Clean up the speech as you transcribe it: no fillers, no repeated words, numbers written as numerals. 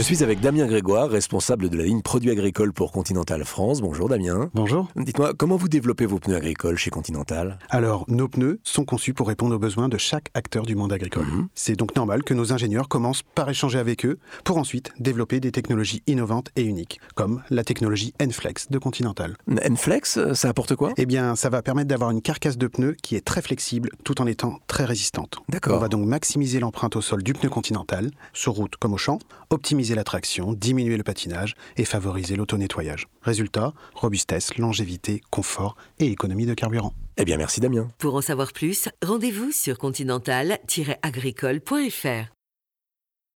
Je suis avec Damien Grégoire, responsable de la ligne produits agricoles pour Continental France. Bonjour Damien. Bonjour. Dites-moi, comment vous développez vos pneus agricoles chez Continental ? Alors, nos pneus sont conçus pour répondre aux besoins de chaque acteur du monde agricole. C'est donc normal que nos ingénieurs commencent par échanger avec eux pour ensuite développer des technologies innovantes et uniques, comme la technologie N-Flex de Continental. N-Flex, ça apporte quoi ? Eh bien, ça va permettre d'avoir une carcasse de pneus qui est très flexible tout en étant très résistante. D'accord. On va donc maximiser l'empreinte au sol du pneu Continental, sur route comme au champ, optimiser la traction, diminuer le patinage et favoriser l'auto-nettoyage. Résultat, robustesse, longévité, confort et économie de carburant. Eh bien, merci Damien. Pour en savoir plus, rendez-vous sur continental-agricole.fr.